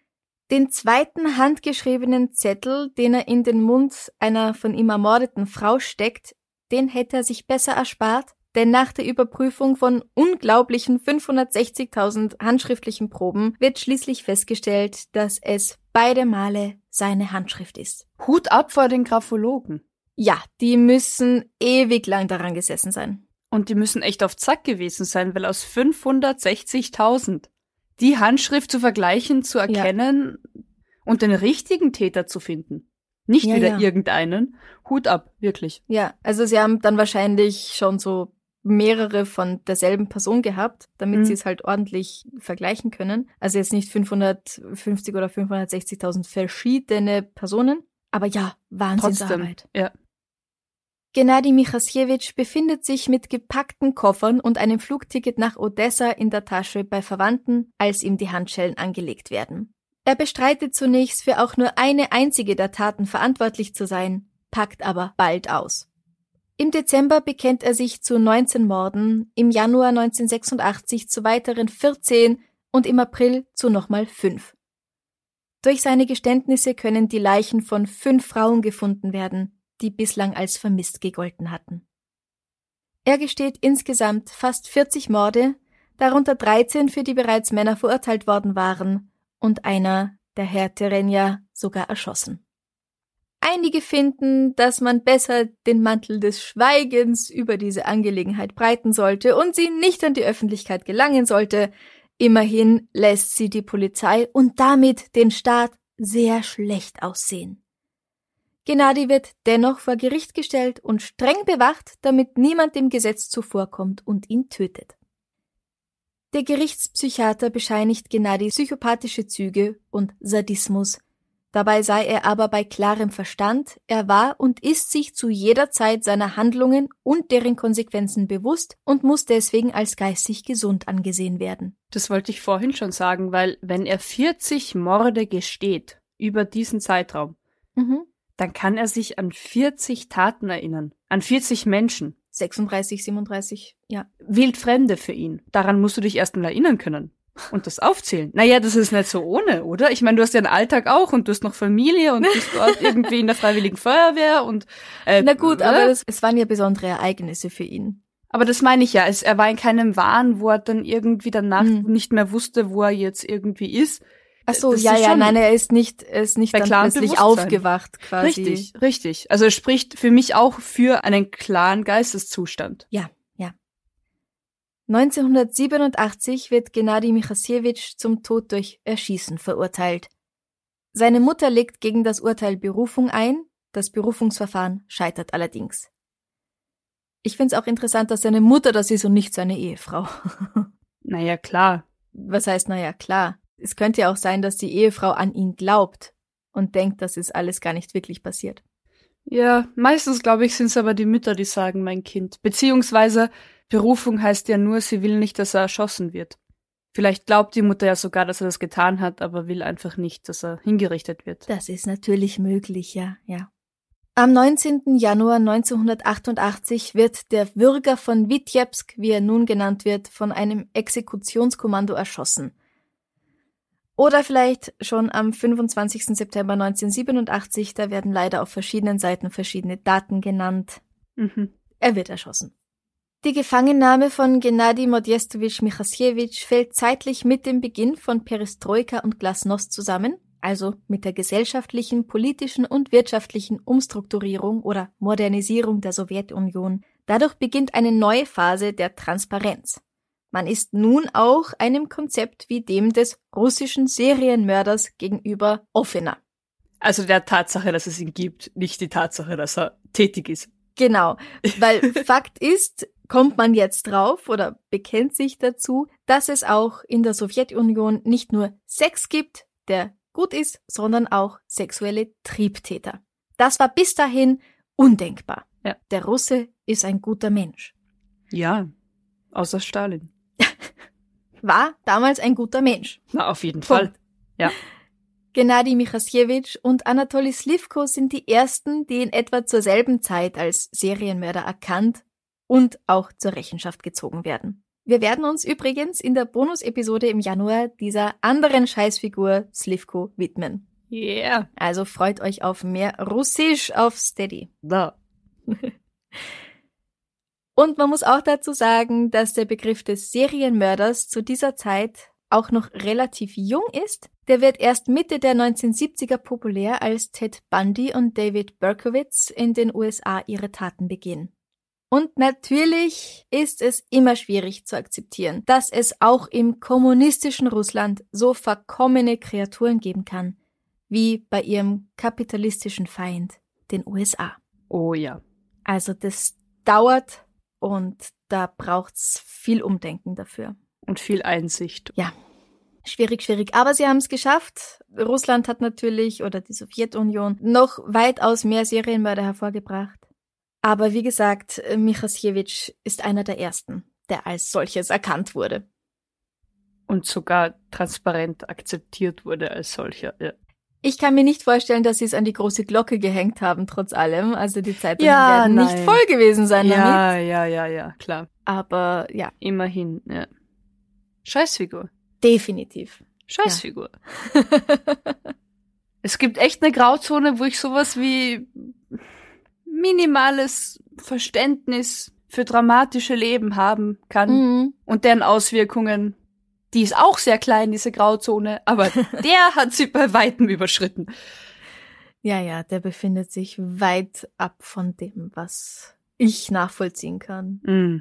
Den zweiten handgeschriebenen Zettel, den er in den Mund einer von ihm ermordeten Frau steckt, den hätte er sich besser erspart, denn nach der Überprüfung von unglaublichen fünfhundertsechzigtausend handschriftlichen Proben wird schließlich festgestellt, dass es beide Male seine Handschrift ist.
Hut ab vor den Graphologen.
Ja, die müssen ewig lang daran gesessen sein.
Und die müssen echt auf Zack gewesen sein, weil aus fünfhundertsechzigtausend die Handschrift zu vergleichen, zu erkennen ja. und den richtigen Täter zu finden. Nicht
ja,
wieder
ja.
irgendeinen. Hut ab, wirklich.
Ja, also sie haben dann wahrscheinlich schon so mehrere von derselben Person gehabt, damit mhm. sie es halt ordentlich vergleichen können. Also jetzt nicht fünfhundertfünfzig oder fünfhundertsechzigtausend verschiedene Personen, aber ja, Wahnsinnsarbeit.
Trotzdem, ja.
Gennadi Michasiewicz befindet sich mit gepackten Koffern und einem Flugticket nach Odessa in der Tasche bei Verwandten, als ihm die Handschellen angelegt werden. Er bestreitet zunächst, für auch nur eine einzige der Taten verantwortlich zu sein, packt aber bald aus. Im Dezember bekennt er sich zu neunzehn Morden, im Januar neunzehnhundertsechsundachtzig zu weiteren vierzehn und im April zu nochmal fünf. Durch seine Geständnisse können die Leichen von fünf Frauen gefunden werden, die bislang als vermisst gegolten hatten. Er gesteht insgesamt fast vierzig Morde, darunter dreizehn, für die bereits Männer verurteilt worden waren, und einer, der Herr Terenja, sogar erschossen. Einige finden, dass man besser den Mantel des Schweigens über diese Angelegenheit breiten sollte und sie nicht an die Öffentlichkeit gelangen sollte. Immerhin lässt sie die Polizei und damit den Staat sehr schlecht aussehen. Gennadi wird dennoch vor Gericht gestellt und streng bewacht, damit niemand dem Gesetz zuvorkommt und ihn tötet. Der Gerichtspsychiater bescheinigt Gennadi psychopathische Züge und Sadismus. Dabei sei er aber bei klarem Verstand, er war und ist sich zu jeder Zeit seiner Handlungen und deren Konsequenzen bewusst und muss deswegen als geistig gesund angesehen werden.
Das wollte ich vorhin schon sagen, weil wenn er vierzig Morde gesteht über diesen Zeitraum, mhm. dann kann er sich an vierzig Taten erinnern, an vierzig Menschen.
sechsunddreißig, siebenunddreißig, ja.
Wildfremde für ihn. Daran musst du dich erst mal erinnern können. Und das aufzählen. Naja, das ist nicht so ohne, oder? Ich meine, du hast ja einen Alltag auch und du hast noch Familie und bist dort irgendwie in der Freiwilligen Feuerwehr und äh,
Na gut,
äh,
aber das, es waren ja besondere Ereignisse für ihn.
Aber das meine ich ja. Es, er war in keinem Wahn, wo er dann irgendwie danach hm. nicht mehr wusste, wo er jetzt irgendwie ist.
Ach so, das ja, ja, nein, er ist nicht, er ist nicht dann plötzlich aufgewacht, quasi.
Richtig, richtig. Also es spricht für mich auch für einen klaren Geisteszustand.
Ja. neunzehnhundertsiebenundachtzig wird Gennadi Michasiewicz zum Tod durch Erschießen verurteilt. Seine Mutter legt gegen das Urteil Berufung ein, das Berufungsverfahren scheitert allerdings. Ich find's auch interessant, dass seine Mutter das ist und nicht seine Ehefrau.
Naja, klar.
Was heißt, naja, klar? Es könnte ja auch sein, dass die Ehefrau an ihn glaubt und denkt, das ist alles gar nicht wirklich passiert.
Ja, meistens, glaube ich, sind es aber die Mütter, die sagen, mein Kind. Beziehungsweise Berufung heißt ja nur, sie will nicht, dass er erschossen wird. Vielleicht glaubt die Mutter ja sogar, dass er das getan hat, aber will einfach nicht, dass er hingerichtet wird.
Das ist natürlich möglich, ja, ja. Am neunzehnten Januar neunzehnhundertachtundachtzig wird der Würger von Witebsk, wie er nun genannt wird, von einem Exekutionskommando erschossen. Oder vielleicht schon am fünfundzwanzigsten September neunzehnhundertsiebenundachtzig, da werden leider auf verschiedenen Seiten verschiedene Daten genannt. Mhm. Er wird erschossen. Die Gefangennahme von Gennadi Modestowitsch Michasiewicz fällt zeitlich mit dem Beginn von Perestroika und Glasnost zusammen, also mit der gesellschaftlichen, politischen und wirtschaftlichen Umstrukturierung oder Modernisierung der Sowjetunion. Dadurch beginnt eine neue Phase der Transparenz. Man ist nun auch einem Konzept wie dem des russischen Serienmörders gegenüber offener.
Also der Tatsache, dass es ihn gibt, nicht die Tatsache, dass er tätig ist.
Genau, weil Fakt ist, kommt man jetzt drauf oder bekennt sich dazu, dass es auch in der Sowjetunion nicht nur Sex gibt, der gut ist, sondern auch sexuelle Triebtäter. Das war bis dahin undenkbar. Ja. Der Russe ist ein guter Mensch.
Ja, außer Stalin.
War damals ein guter Mensch.
Na, auf jeden Fall. Ja.
Gennadi Michasiewicz und Anatoli Slivko sind die ersten, die in etwa zur selben Zeit als Serienmörder erkannt und auch zur Rechenschaft gezogen werden. Wir werden uns übrigens in der Bonus-Episode im Januar dieser anderen Scheißfigur Slivko widmen.
Yeah.
Also freut euch auf mehr Russisch auf Steady.
Da.
Und man muss auch dazu sagen, dass der Begriff des Serienmörders zu dieser Zeit auch noch relativ jung ist. Der wird erst Mitte der neunzehnhundertsiebziger populär, als Ted Bundy und David Berkowitz in den U S A ihre Taten begehen. Und natürlich ist es immer schwierig zu akzeptieren, dass es auch im kommunistischen Russland so verkommene Kreaturen geben kann, wie bei ihrem kapitalistischen Feind, den U S A.
Oh ja.
Also das dauert und da braucht's viel Umdenken dafür.
Und viel Einsicht.
Ja, schwierig, schwierig. Aber sie haben es geschafft. Russland hat natürlich, oder die Sowjetunion, noch weitaus mehr Serienmörder hervorgebracht. Aber wie gesagt, Michasiewicz ist einer der ersten, der als solches erkannt wurde.
Und sogar transparent akzeptiert wurde als solcher, ja.
Ich kann mir nicht vorstellen, dass sie es an die große Glocke gehängt haben, trotz allem. Also die Zeitungen
Ja,
werden
nein.
nicht voll gewesen sein damit.
Ja, ja, ja, ja, klar.
Aber ja,
Immerhin, ja. Scheißfigur.
definitiv.
Scheißfigur. Es gibt echt eine Grauzone, wo ich sowas wie minimales Verständnis für dramatische Leben haben kann
Mhm.
und deren Auswirkungen. Die ist auch sehr klein, diese Grauzone, aber der hat sie bei weitem überschritten.
Ja, ja, der befindet sich weit ab von dem, was ich nachvollziehen kann.
Mm.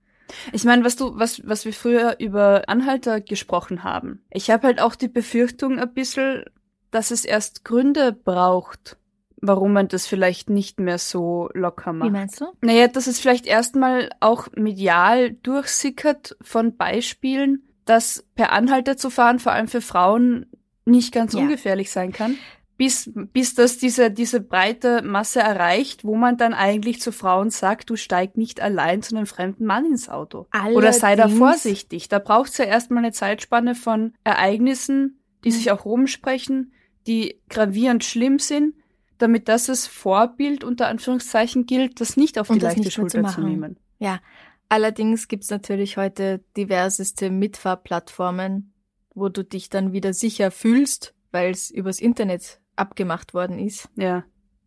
Ich meine, was du, was, was wir früher über Anhalter gesprochen haben. Ich habe halt auch die Befürchtung ein bisschen, dass es erst Gründe braucht, warum man das vielleicht nicht mehr so locker macht.
Wie meinst du?
Naja, dass es vielleicht erstmal auch medial durchsickert von Beispielen, dass per Anhalter zu fahren, vor allem für Frauen, nicht ganz
Ja.
ungefährlich sein kann. Bis, bis das diese, diese breite Masse erreicht, wo man dann eigentlich zu Frauen sagt, du steig nicht allein zu einem fremden Mann ins Auto. Oder sei da
Allerdings-
vorsichtig. Da braucht's ja erstmal eine Zeitspanne von Ereignissen, die
Mhm.
sich auch rumsprechen, die gravierend schlimm sind, damit das als Vorbild unter Anführungszeichen gilt, das nicht auf die
Und das
leichte
nicht mehr zu
Schulter zu
machen.
nehmen.
Ja, allerdings gibt's natürlich heute diverseste Mitfahrplattformen, wo du dich dann wieder sicher fühlst, weil es übers Internet abgemacht worden ist.
Ja.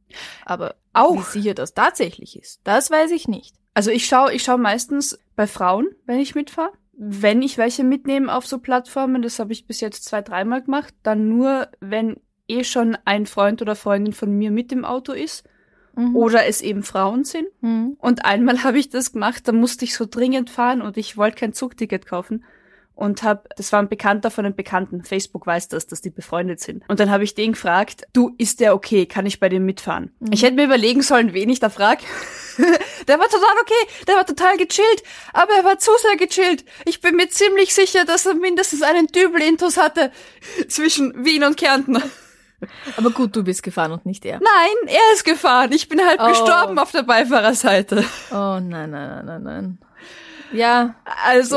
Aber
Auch.
wie sicher das tatsächlich ist, das weiß ich nicht.
Also ich schaue ich schau meistens bei Frauen, wenn ich mitfahre. Wenn ich welche mitnehme auf so Plattformen, das habe ich bis jetzt zwei, dreimal gemacht, dann nur, wenn eh schon ein Freund oder Freundin von mir mit im Auto ist
Mhm.
oder es eben Frauen sind.
Mhm.
Und einmal habe ich das gemacht, da musste ich so dringend fahren und ich wollte kein Zugticket kaufen. Und hab, das war ein Bekannter von einem Bekannten, Facebook weiß das, dass die befreundet sind. Und dann habe ich den gefragt, du, ist der okay, kann ich bei dem mitfahren?
Mhm.
Ich hätte mir überlegen sollen, wen ich da frag. Der war total okay, der war total gechillt, aber er war zu sehr gechillt. Ich bin mir ziemlich sicher, dass er mindestens einen Dübel-Intus hatte zwischen Wien und Kärnten.
Aber gut, du bist gefahren und nicht er.
Nein, er ist gefahren. Ich bin halb
Oh.
gestorben auf der Beifahrerseite.
Oh nein, nein, nein, nein, nein. Ja,
Also,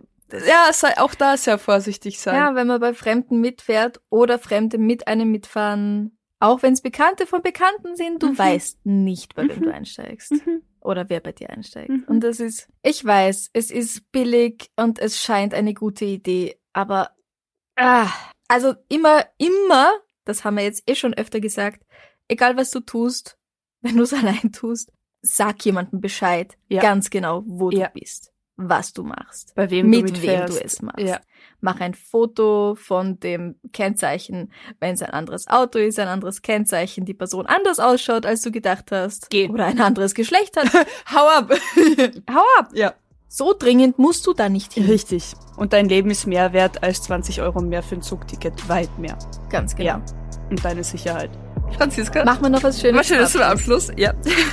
ja, sei auch da sehr vorsichtig sein.
ja, wenn man bei Fremden mitfährt oder Fremde mit einem mitfahren, auch wenn es Bekannte von Bekannten sind, du
Mhm.
weißt nicht, bei wem
Mhm.
du einsteigst.
Mhm.
Oder wer bei dir einsteigt.
Mhm.
Und das ist, ich weiß, es ist billig und es scheint eine gute Idee, aber ah, also immer, immer, das haben wir jetzt eh schon öfter gesagt, egal was du tust, wenn du es allein tust, sag jemandem Bescheid,
Ja.
ganz genau, wo
Ja.
du bist, was du machst,
Bei wem du
mit wem
mitfährst.
du es machst.
Ja.
Mach ein Foto von dem Kennzeichen, wenn es ein anderes Auto ist, ein anderes Kennzeichen, die Person anders ausschaut, als du gedacht hast.
Geht.
Oder ein anderes Geschlecht hat.
Hau ab!
Hau ab!
Ja.
So dringend musst du da nicht hin.
Richtig. Und dein Leben ist mehr wert als zwanzig Euro mehr für ein Zugticket. Weit mehr.
Ganz genau.
Ja. Und deine Sicherheit. Franziska?
Machen wir noch was Schönes.
Was Schönes zum Abschluss. Ja.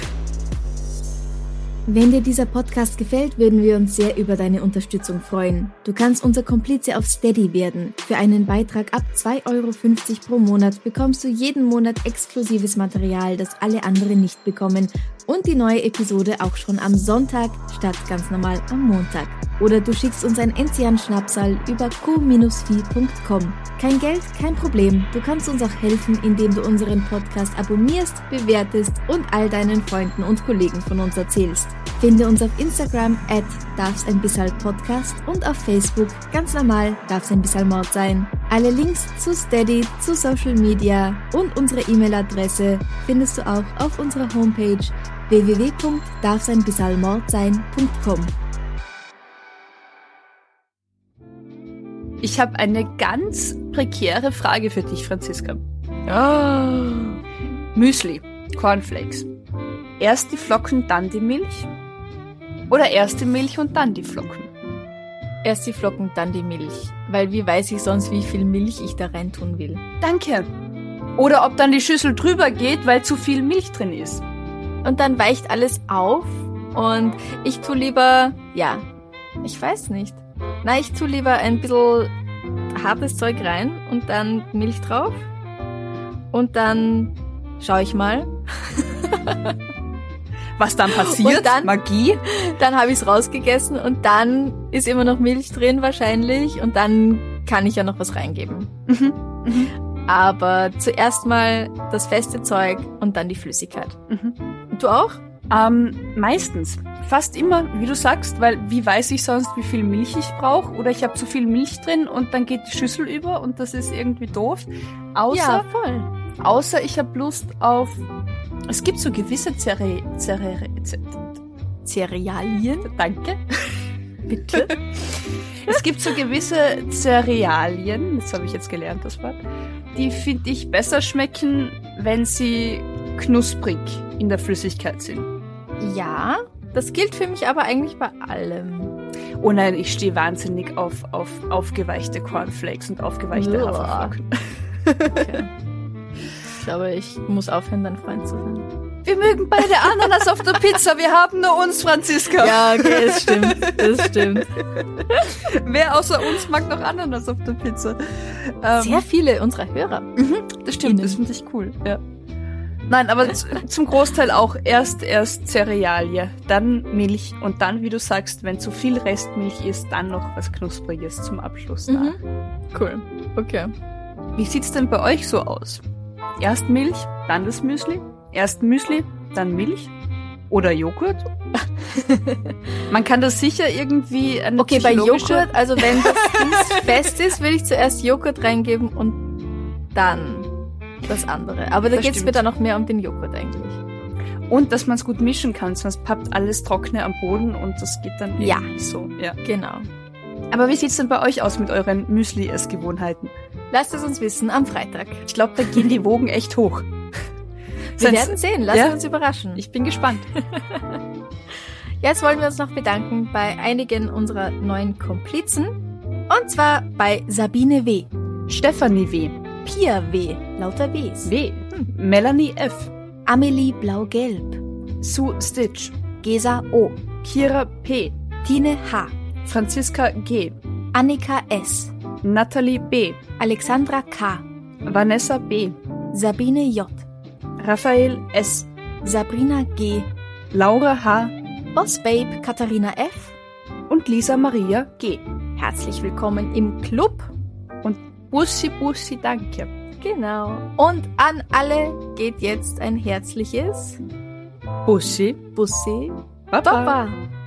Wenn dir dieser Podcast gefällt, würden wir uns sehr über deine Unterstützung freuen. Du kannst unser Komplize auf Steady werden. Für einen Beitrag ab zwei Euro fünfzig pro Monat bekommst du jeden Monat exklusives Material, das alle anderen nicht bekommen, und die neue Episode auch schon am Sonntag statt ganz normal am Montag. Oder du schickst uns ein Enzian-Schnapsal über co Bindestrich fi punkt com. Kein Geld, kein Problem. Du kannst uns auch helfen, indem du unseren Podcast abonnierst, bewertest und all deinen Freunden und Kollegen von uns erzählst. Finde uns auf Instagram at darf's ein bisschen Podcast und auf Facebook ganz normal darf's ein bisschen Mord sein. Alle Links zu Steady, zu Social Media und unsere E-Mail-Adresse findest du auch auf unserer Homepage w w w punkt darf's ein bisschen mord sein punkt com.
Ich habe eine ganz prekäre Frage für dich, Franziska. Oh. Müsli, Cornflakes. Erst die Flocken, dann die Milch? Oder erst die Milch und dann die Flocken?
Erst die Flocken, dann die Milch. Weil wie weiß ich sonst, wie viel Milch ich da rein tun will?
Danke. Oder ob dann die Schüssel drüber geht, weil zu viel Milch drin ist.
Und dann weicht alles auf und ich tu lieber, ja, ich weiß nicht. Na, ich tu lieber ein bisschen hartes Zeug rein und dann Milch drauf. Und dann schau ich mal.
Was dann passiert?
Und dann,
Magie?
Dann habe ich es rausgegessen und dann ist immer noch Milch drin wahrscheinlich und dann kann ich ja noch was reingeben.
Mhm. Mhm.
Aber zuerst mal das feste Zeug und dann die Flüssigkeit.
Mhm.
Und du auch?
Ähm, meistens. Fast immer, wie du sagst, weil wie weiß ich sonst, wie viel Milch ich brauche? Oder ich habe zu viel Milch drin und dann geht die Schüssel über und das ist irgendwie doof. Außer,
ja, voll.
Außer ich habe Lust auf... Es gibt so gewisse Cere... Cere...
Cerealien?
Danke.
Bitte?
Es gibt so gewisse Cerealien, das habe ich jetzt gelernt, das Wort, die finde ich besser schmecken, wenn sie knusprig in der Flüssigkeit sind.
Ja, das gilt für mich aber eigentlich bei allem.
Oh nein, ich stehe wahnsinnig auf, auf aufgeweichte Cornflakes und aufgeweichte
Uah.
Haferflocken.
Okay. Ich glaube, ich muss aufhören, dein Freund zu sein.
Wir mögen beide Ananas auf der Pizza, wir haben nur uns, Franziska.
Ja, okay, das stimmt, das stimmt.
Wer außer uns mag noch Ananas auf der Pizza? Ähm,
Sehr viele unserer Hörer.
Mhm, das stimmt, Ihnen. Das finde ich cool, ja. Nein, aber zum Großteil auch erst erst Cerealie, dann Milch und dann, wie du sagst, wenn zu viel Restmilch ist, dann noch was Knuspriges zum Abschluss nach.
Mhm. Cool, okay.
Wie sieht's denn bei euch so aus? Erst Milch, dann das Müsli? Erst Müsli, dann Milch? Oder Joghurt? Man kann das sicher irgendwie... Eine
okay, bei Joghurt, also wenn das fest ist, will ich zuerst Joghurt reingeben und dann das andere. Aber da
das
geht's
stimmt.
mir dann noch mehr um den Joghurt eigentlich.
Und dass man es gut mischen kann, sonst pappt alles Trockene am Boden und das geht dann
ja.
irgendwie so. Ja,
genau.
Aber wie sieht's denn bei euch aus mit euren Müsli-Essgewohnheiten?
Lasst es uns wissen am Freitag.
Ich glaube, da gehen die Wogen echt hoch.
Wir Sonst, werden sehen, lasst
ja,
uns überraschen.
Ich bin gespannt.
Jetzt wollen wir uns noch bedanken bei einigen unserer neuen Komplizen. Und zwar bei Sabine W.,
Stefanie W.,
Pia W., lauter Ws,
W., hm. Melanie F.,
Amelie Blau-Gelb,
Sue Stitch,
Gesa O.,
Kira P.,
Tine H.,
Franziska G.,
Annika S.,
Natalie B.,
Alexandra K.,
Vanessa B.,
Sabine J.,
Raphael S.,
Sabrina G.,
Laura H.,
Boss Babe Katharina F.
und Lisa Maria G.
Herzlich willkommen im Club.
Und Bussi Bussi danke.
Genau. Und an alle geht jetzt ein herzliches
Bussi
Bussi
Baba.
Baba.